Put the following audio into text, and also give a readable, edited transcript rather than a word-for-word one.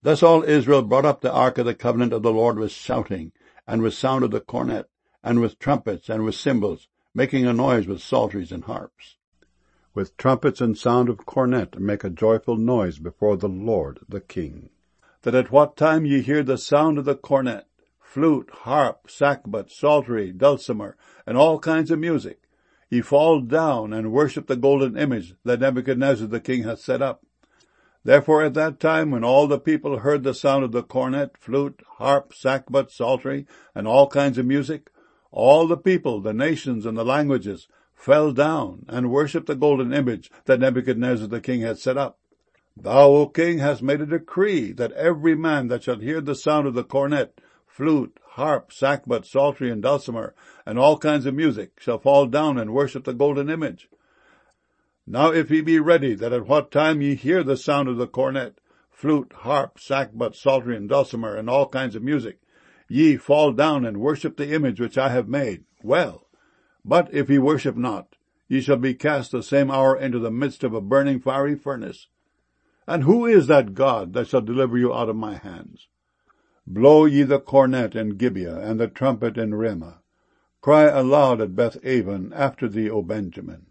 Thus all Israel brought up the ark of the covenant of the Lord with shouting, and with sound of the cornet, and with trumpets, and with cymbals, making a noise with psalteries and harps. With trumpets and sound of cornet make a joyful noise before the Lord the King. That at what time ye hear the sound of the cornet, flute, harp, sackbut, psaltery, dulcimer, and all kinds of music, ye fall down and worship the golden image that Nebuchadnezzar the king hath set up. Therefore at that time, when all the people heard the sound of the cornet, flute, harp, sackbut, psaltery, and all kinds of music, all the people, the nations, and the languages fell down and worshipped the golden image that Nebuchadnezzar the king had set up. Thou, O king, hast made a decree that every man that shall hear the sound of the cornet, flute, harp, sackbut, psaltery, and dulcimer, and all kinds of music, shall fall down and worship the golden image. Now if ye be ready, that at what time ye hear the sound of the cornet, flute, harp, sackbut, psaltery, and dulcimer, and all kinds of music, ye fall down and worship the image which I have made, well. But if ye worship not, ye shall be cast the same hour into the midst of a burning fiery furnace. And who is that God that shall deliver you out of my hands? Blow ye the cornet in Gibeah, and the trumpet in Ramah. Cry aloud at Beth-aven after thee, O Benjamin.